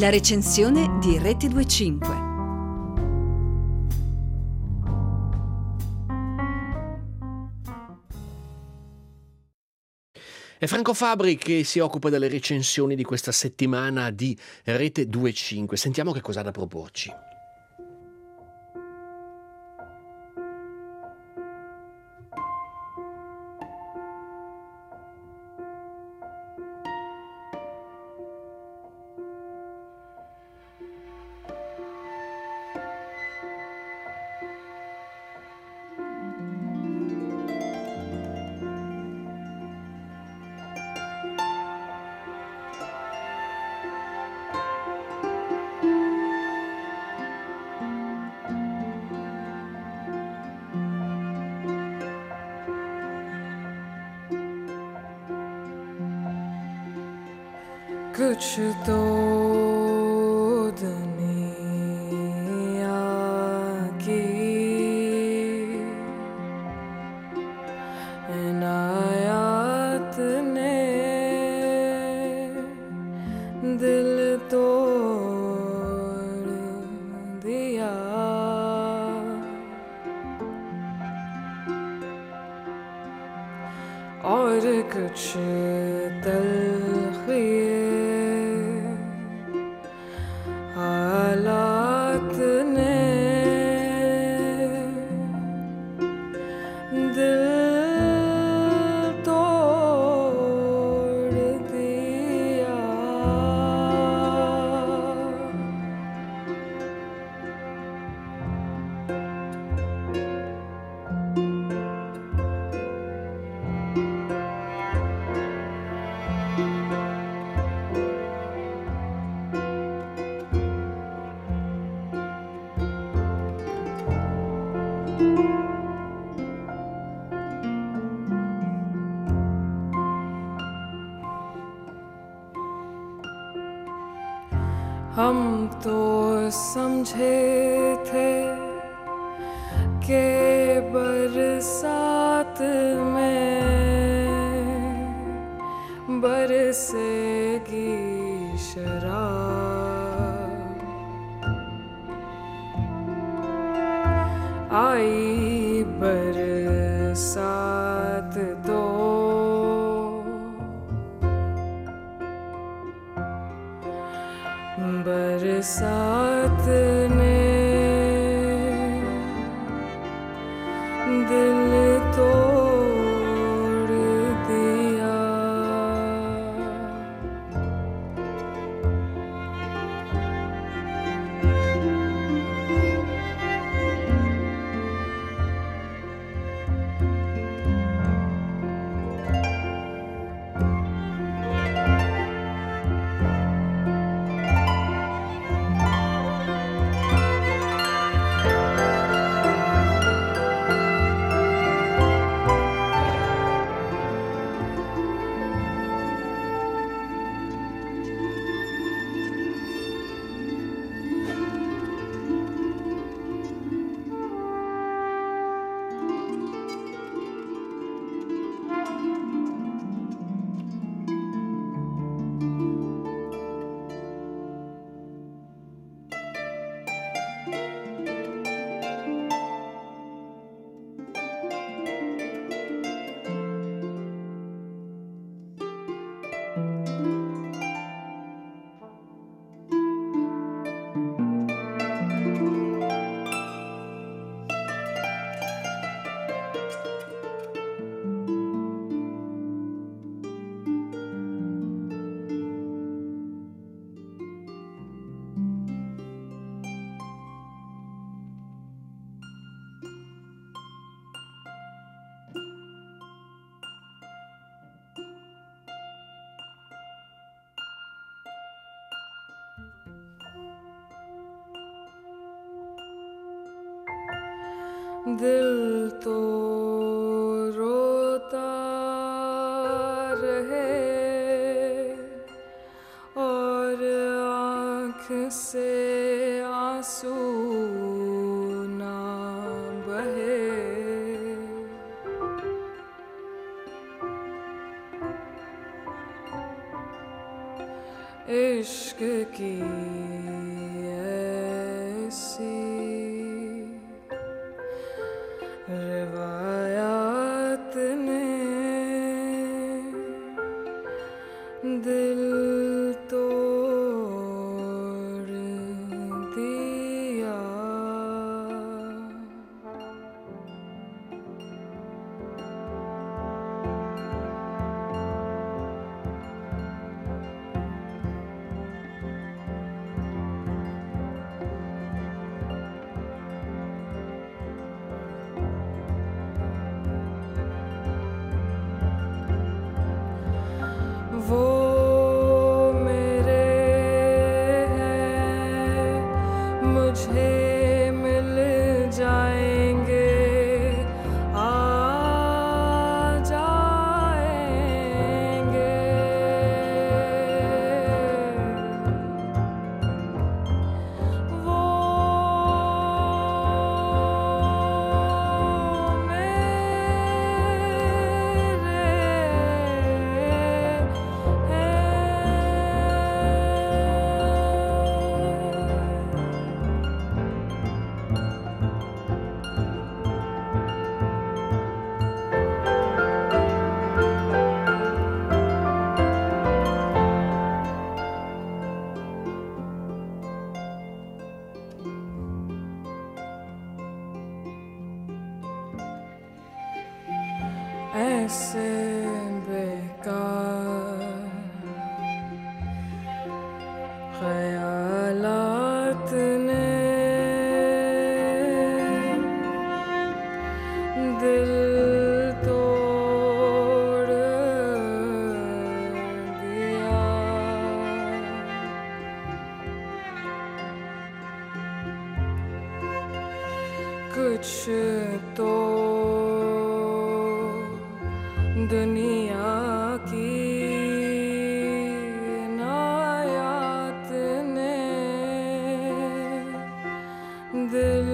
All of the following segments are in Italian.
La recensione di Rete25. È Franco Fabbri che si occupa delle recensioni di questa settimana di Rete25. Sentiamo che cosa ha da proporci. कुछ तो दुनिया की इनायत ने दिल तोड़ दिया। और कुछ तलखिए हालात ने दिल तोड़ दिया। हम तो समझे थे कि बरसात में बरसेगी शराब। आई बरसात तो बरसात ने दिल तोड़ दिया। दिल तो रोता रहे और आँख से आंसू ना बहे। इश्क की ऐसी रिवायत ने दिल तोड़ दिया। वो मेरे हैं, मुझे मिल जाएंगे, आ जाएंगे। वो ऐसे बेकार ख्यालात ने दिल तोड़ दिया। कुछ तो दुनिया की इनायत ने दिल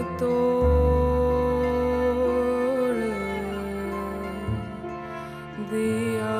तोड़ दिया।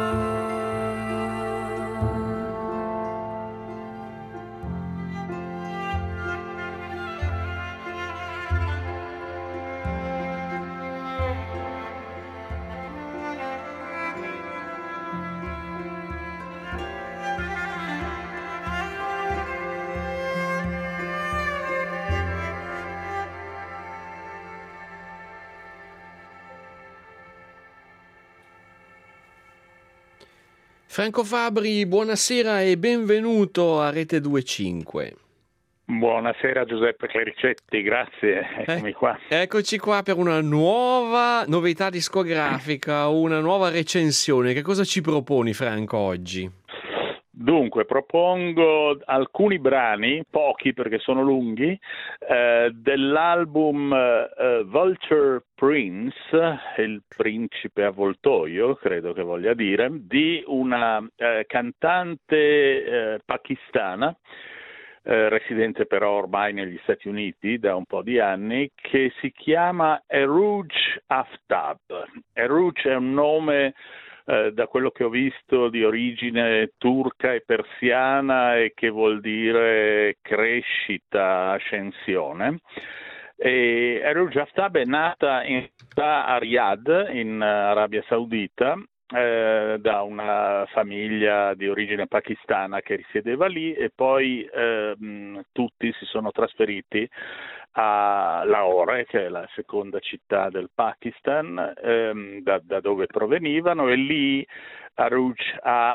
Franco Fabri, buonasera e benvenuto a Rete 25. Buonasera Giuseppe Clericetti, grazie, eccomi qua. Eccoci qua per una nuova novità discografica, una nuova recensione. Che cosa ci proponi, Franco, oggi? Dunque, propongo alcuni brani, pochi perché sono lunghi, dell'album Vulture Prince, il principe avvoltoio, credo che voglia dire, di una cantante pakistana, residente però ormai negli Stati Uniti da un po' di anni, che si chiama Eruj Aftab. Eruj è un nome, da quello che ho visto, di origine turca e persiana e che vuol dire crescita, ascensione. E Eruj Aftab è nata a Riyadh, in Arabia Saudita, da una famiglia di origine pakistana che risiedeva lì, e poi tutti si sono trasferiti a Lahore, che è la seconda città del Pakistan, da dove provenivano, e lì Eruj ha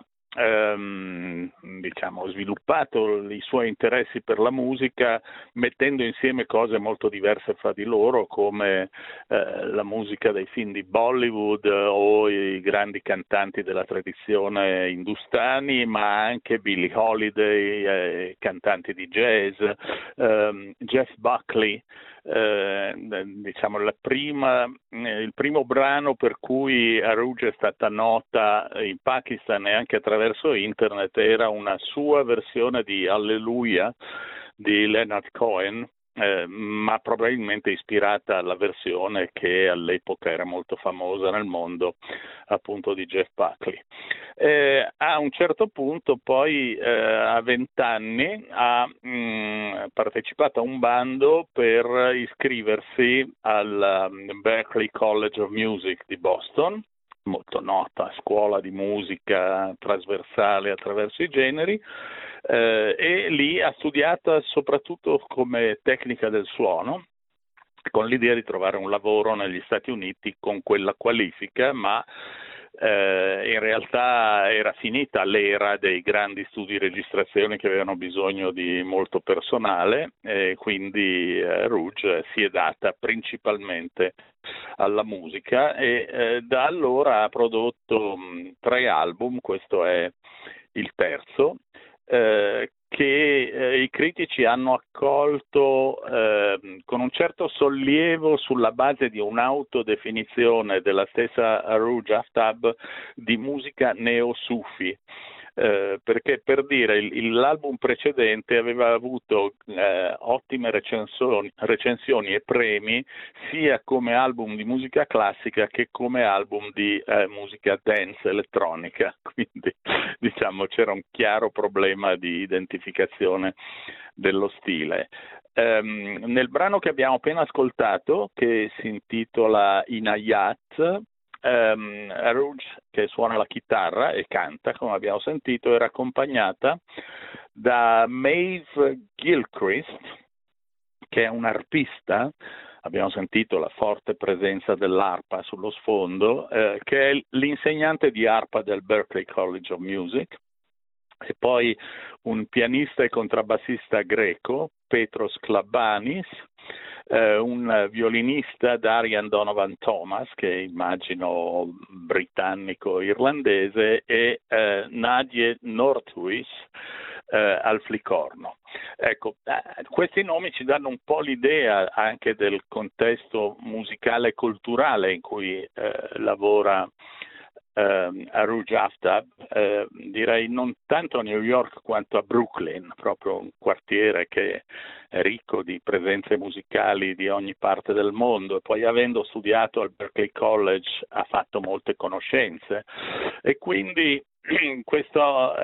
sviluppato i suoi interessi per la musica mettendo insieme cose molto diverse fra di loro, come la musica dei film di Bollywood o i grandi cantanti della tradizione hindustani, ma anche Billie Holiday, cantanti di jazz, Jeff Buckley. Il primo brano per cui Eruj è stata nota in Pakistan e anche attraverso internet era una sua versione di Alleluia di Leonard Cohen, ma probabilmente ispirata alla versione che all'epoca era molto famosa nel mondo, appunto di Jeff Buckley. A un certo punto poi a 20 anni ha partecipato a un bando per iscriversi al Berklee College of Music di Boston, molto nota scuola di musica trasversale attraverso i generi, e lì ha studiato soprattutto come tecnica del suono, con l'idea di trovare un lavoro negli Stati Uniti con quella qualifica, ma in realtà era finita l'era dei grandi studi di registrazione che avevano bisogno di molto personale, e quindi Rouge si è data principalmente alla musica e da allora ha prodotto 3 album, questo è il terzo, che i critici hanno accolto con un certo sollievo sulla base di un'autodefinizione della stessa Rouge Aftab di musica neo-sufi. Perché per dire l'album precedente aveva avuto ottime recensioni e premi sia come album di musica classica che come album di musica dance elettronica, quindi diciamo c'era un chiaro problema di identificazione dello stile. Nel brano che abbiamo appena ascoltato, che si intitola Inayat, Rouge, che suona la chitarra e canta, come abbiamo sentito, era accompagnata da Maeve Gilchrist, che è un'arpista. Abbiamo sentito la forte presenza dell'arpa sullo sfondo, che è l'insegnante di arpa del Berklee College of Music, e poi un pianista e contrabbassista greco, Petros Klabanis, un violinista, Darian Donovan Thomas, che immagino britannico-irlandese, e Nadje Nordhuis al flicorno. Ecco, questi nomi ci danno un po' l'idea anche del contesto musicale e culturale in cui lavora a Rouge Aftab, direi non tanto a New York quanto a Brooklyn, proprio un quartiere che è ricco di presenze musicali di ogni parte del mondo, e poi avendo studiato al Berklee College ha fatto molte conoscenze, e quindi questo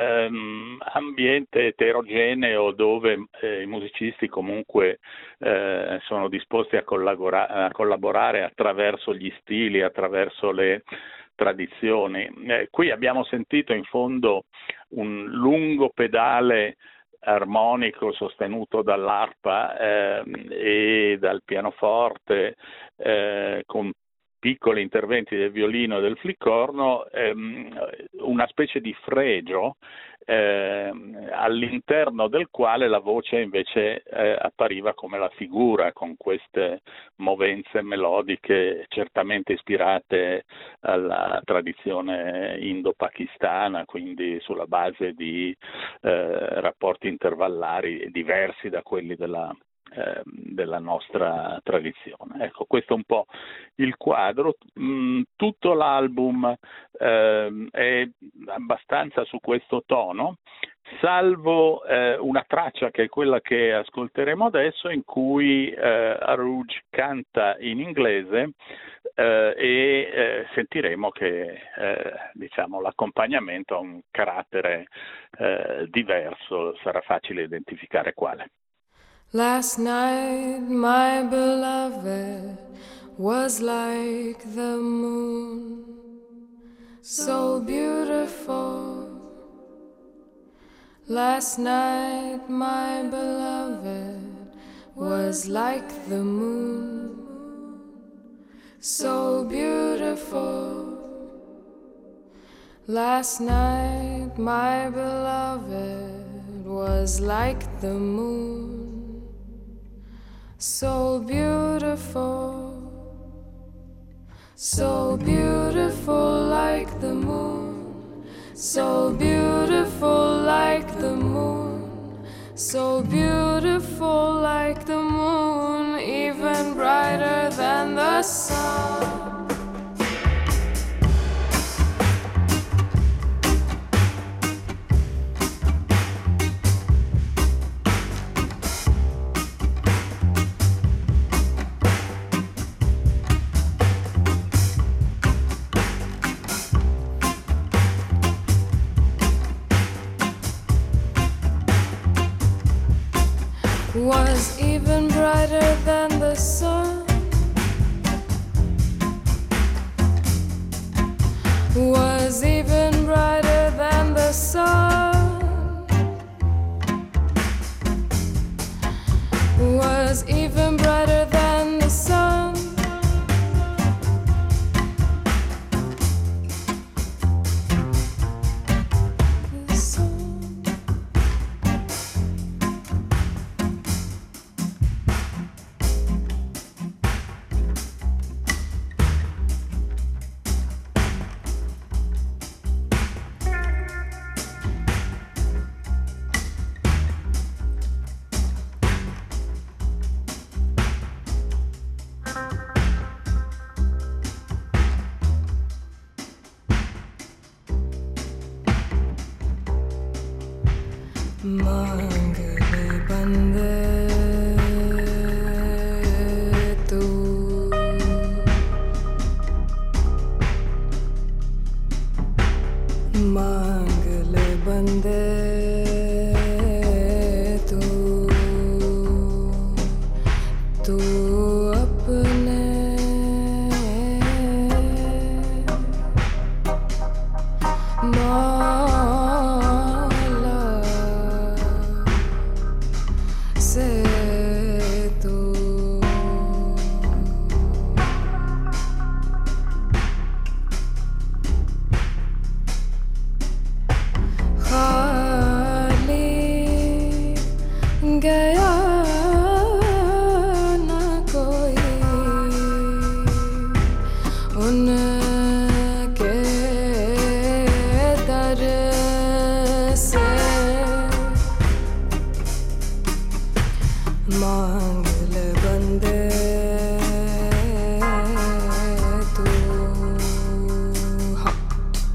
ambiente eterogeneo dove i musicisti comunque sono disposti a collaborare attraverso gli stili, attraverso le tradizioni. Qui abbiamo sentito in fondo un lungo pedale armonico sostenuto dall'arpa e dal pianoforte, con piccoli interventi del violino e del flicorno, una specie di fregio all'interno del quale la voce invece appariva come la figura, con queste movenze melodiche certamente ispirate alla tradizione indo-pakistana, quindi sulla base di rapporti intervallari diversi da quelli della nostra tradizione. Ecco, questo è un po' il quadro. Tutto l'album è abbastanza su questo tono, salvo una traccia che è quella che ascolteremo adesso, in cui Rouge canta in inglese, e sentiremo che diciamo l'accompagnamento ha un carattere diverso, sarà facile identificare quale. Last night my beloved was like the moon, so beautiful. Last night my beloved was like the moon, so beautiful. Last night my beloved was like the moon, so beautiful, so beautiful like the moon, so beautiful like the moon, so beautiful like the moon, even brighter than the sun. तू अपने मौला से तू खाली गया न कोई उनके दर से मांग ले बंदे तू हाँ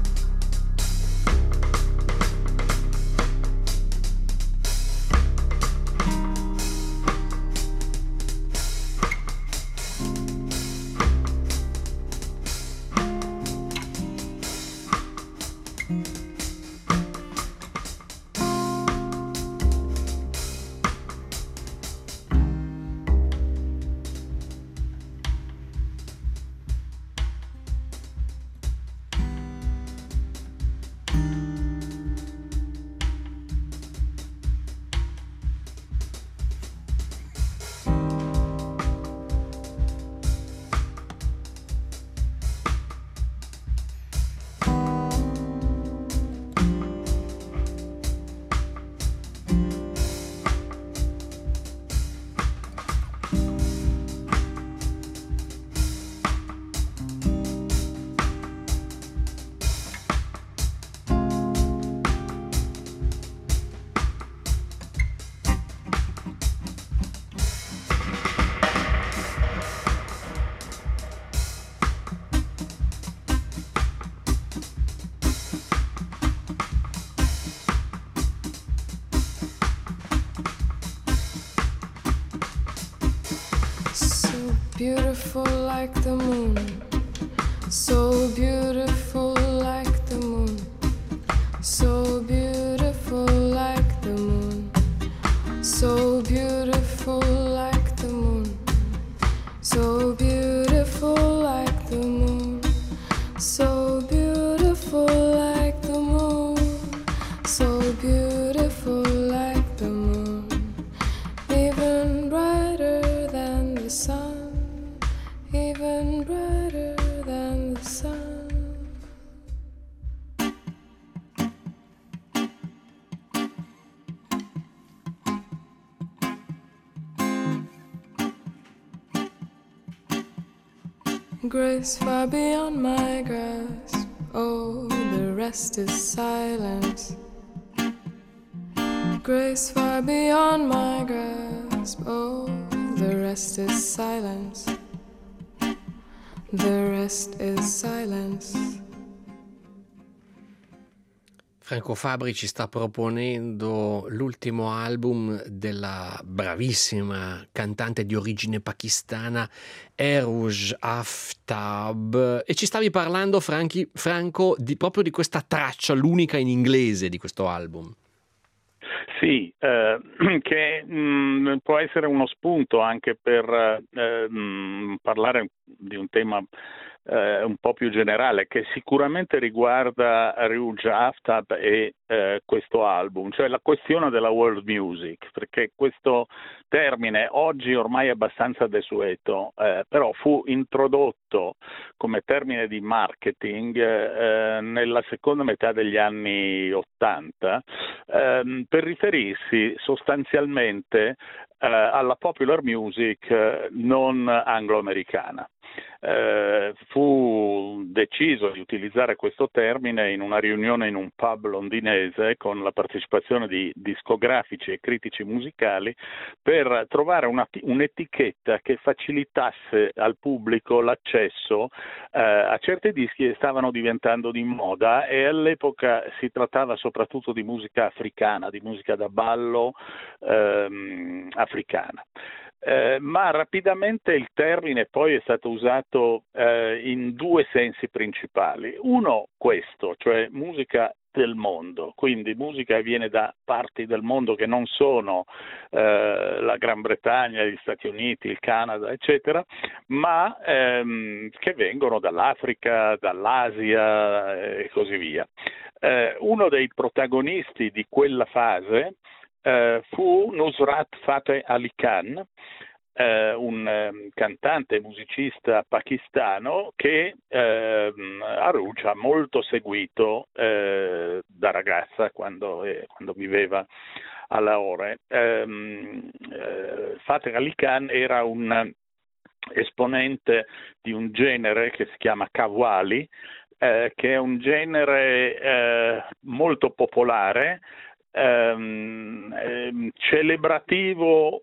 So beautiful like the moon, so beautiful like the moon, so beautiful like the moon, so beautiful like the moon, so beautiful like the moon, so beautiful like the moon, so beautiful like the moon, even brighter than the sun, even brighter than the sun. Grace far beyond my grasp, oh, the rest is silence. Grace far beyond my grasp, oh, the rest is silence. The rest is silence. Franco Fabri ci sta proponendo l'ultimo album della bravissima cantante di origine pakistana Eruj Aftab e ci stavi parlando, Franco, proprio di questa traccia, l'unica in inglese di questo album. Sì, che può essere uno spunto anche per parlare di un tema un po' più generale, che sicuramente riguarda Eruj Aftab e questo album, cioè la questione della world music, perché questo termine oggi ormai è abbastanza desueto, però fu introdotto come termine di marketing nella seconda metà degli anni '80 per riferirsi sostanzialmente alla popular music non anglo-americana. Fu deciso di utilizzare questo termine in una riunione in un pub londinese con la partecipazione di discografici e critici musicali per trovare un'etichetta che facilitasse al pubblico l'accesso a certi dischi che stavano diventando di moda, e all'epoca si trattava soprattutto di musica africana, di musica da ballo africana. Ma rapidamente il termine poi è stato usato in due sensi principali. Uno, questo, cioè musica del mondo, quindi musica che viene da parti del mondo che non sono la Gran Bretagna, gli Stati Uniti, il Canada, eccetera, ma che vengono dall'Africa, dall'Asia e così via. Uno dei protagonisti di quella fase fu Nusrat Fateh Ali Khan, un cantante e musicista pakistano che Arooj ha molto seguito da ragazza quando viveva a Lahore. Fateh Ali Khan era un esponente di un genere che si chiama Qawwali, che è un genere molto popolare, celebrativo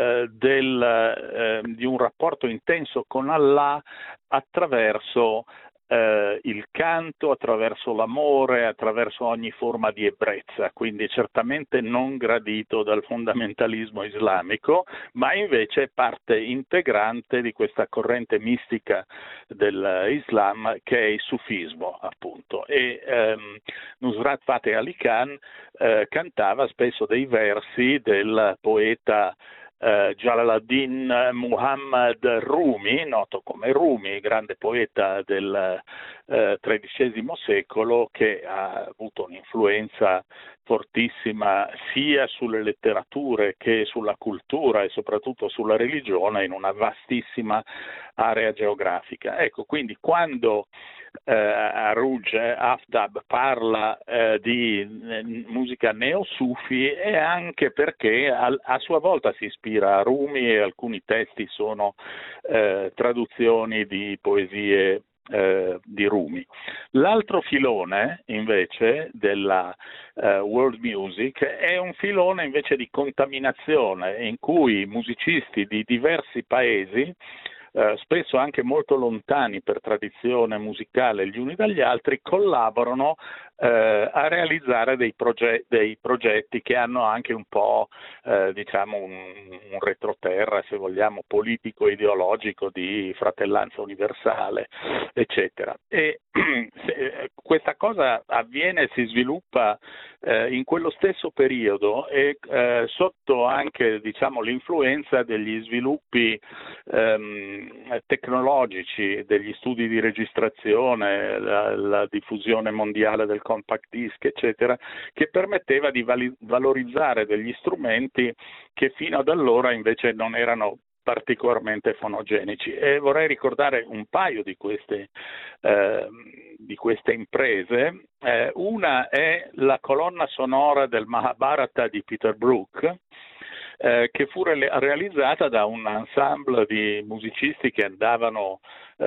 di un rapporto intenso con Allah attraverso il canto, attraverso l'amore, attraverso ogni forma di ebbrezza, quindi certamente non gradito dal fondamentalismo islamico, ma invece è parte integrante di questa corrente mistica dell'Islam che è il sufismo, appunto. E Nusrat Fateh Ali Khan cantava spesso dei versi del poeta Jalaluddin Muhammad Rumi, noto come Rumi, grande poeta del XIII secolo, che ha avuto un'influenza fortissima sia sulle letterature che sulla cultura e soprattutto sulla religione in una vastissima area geografica. Ecco, quindi quando Arooj Aftab parla di musica neo-sufi è anche perché a sua volta si ispira a Rumi e alcuni testi sono traduzioni di poesie di Rumi. L'altro filone invece della world music è un filone invece di contaminazione in cui musicisti di diversi paesi spesso anche molto lontani per tradizione musicale gli uni dagli altri, collaborano a realizzare dei progetti che hanno anche un po' diciamo un retroterra, se vogliamo, politico-ideologico di fratellanza universale, eccetera. E questa cosa avviene e si sviluppa in quello stesso periodo e sotto anche, diciamo, l'influenza degli sviluppi tecnologici, degli studi di registrazione, la diffusione mondiale del compact disc, eccetera, che permetteva di valorizzare degli strumenti che fino ad allora invece non erano particolarmente fonogenici. E vorrei ricordare un paio di queste imprese. Una è la colonna sonora del Mahabharata di Peter Brook, che fu realizzata da un ensemble di musicisti che andavano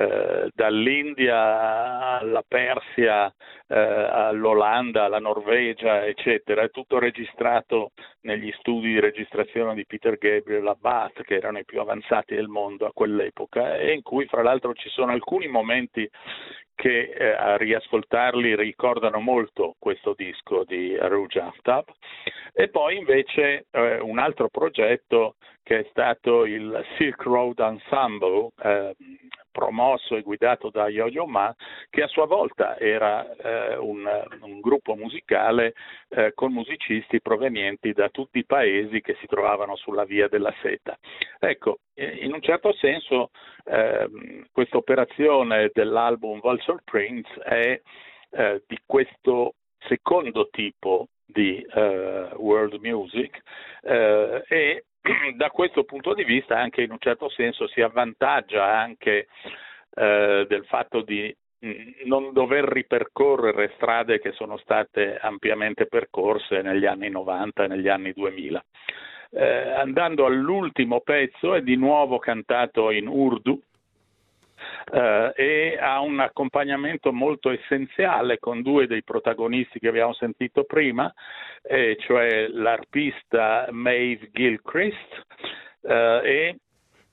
dall'India alla Persia, all'Olanda, alla Norvegia, eccetera. È tutto registrato negli studi di registrazione di Peter Gabriel a Bath, che erano i più avanzati del mondo a quell'epoca, e in cui fra l'altro ci sono alcuni momenti che a riascoltarli ricordano molto questo disco di Arooj Aftab. E poi invece un altro progetto che è stato il Silk Road Ensemble, promosso e guidato da Yo-Yo Ma, che a sua volta era un gruppo musicale con musicisti provenienti da tutti i paesi che si trovavano sulla via della seta. Ecco, in un certo senso questa operazione dell'album Vulture Prince è di questo secondo tipo di world music e da questo punto di vista anche in un certo senso si avvantaggia anche del fatto di non dover ripercorrere strade che sono state ampiamente percorse negli anni 90 e negli anni 2000. Andando all'ultimo pezzo, è di nuovo cantato in Urdu e ha un accompagnamento molto essenziale con due dei protagonisti che abbiamo sentito prima, cioè l'arpista Maeve Gilchrist e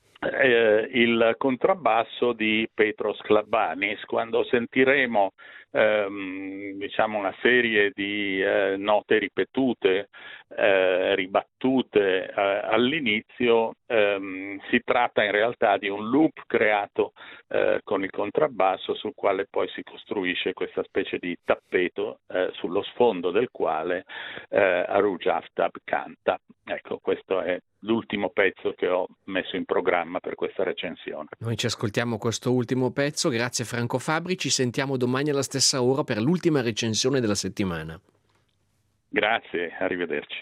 il contrabbasso di Petros Klabanis. Quando sentiremo diciamo una serie di note ripetute, ribattute all'inizio. Si tratta in realtà di un loop creato con il contrabbasso, sul quale poi si costruisce questa specie di tappeto sullo sfondo del quale Arooj Aftab canta. Ecco, questo è l'ultimo pezzo che ho messo in programma per questa recensione. Noi ci ascoltiamo questo ultimo pezzo. Grazie Franco Fabbri, ci sentiamo domani alla stessa ora per l'ultima recensione della settimana. Grazie, arrivederci.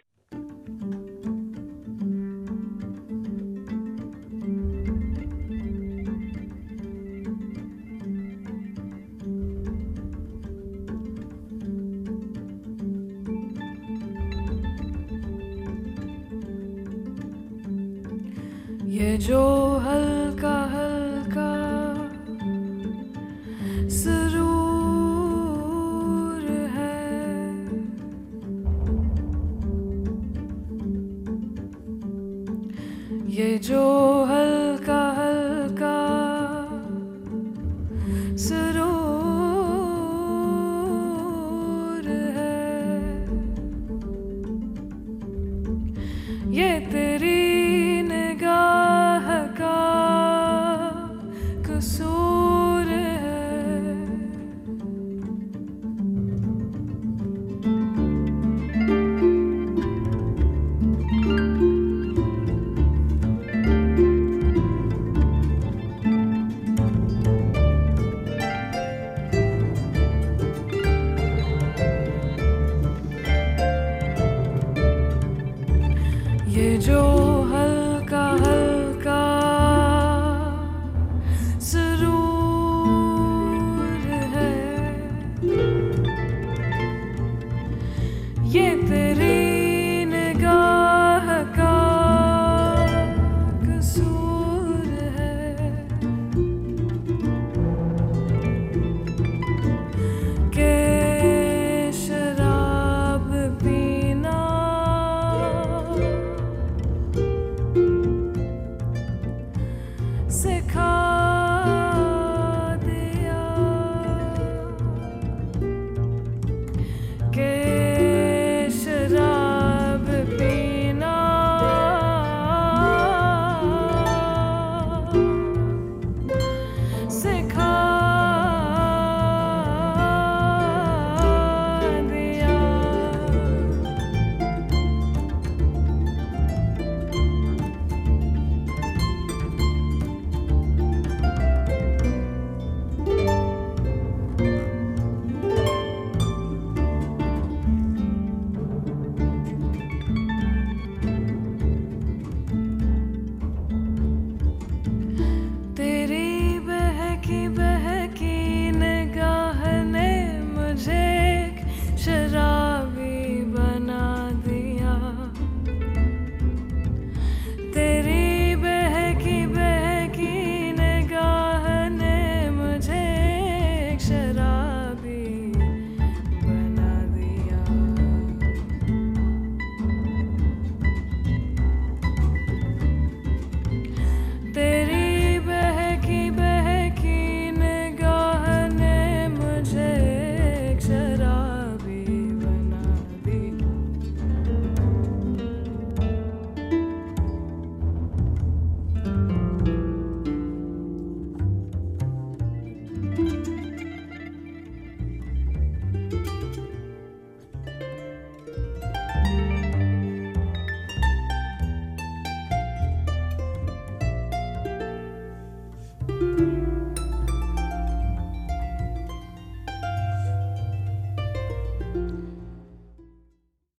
ये जो हल्का हल्का सुरूर है, ये जो हल्का हल्का सुरूर है, ये तेरी निगाह का कसूर है। ये जो हल्का हल्का सुरूर है, ये तेरी निगाह का कसूर है। के शराब पीना सिखा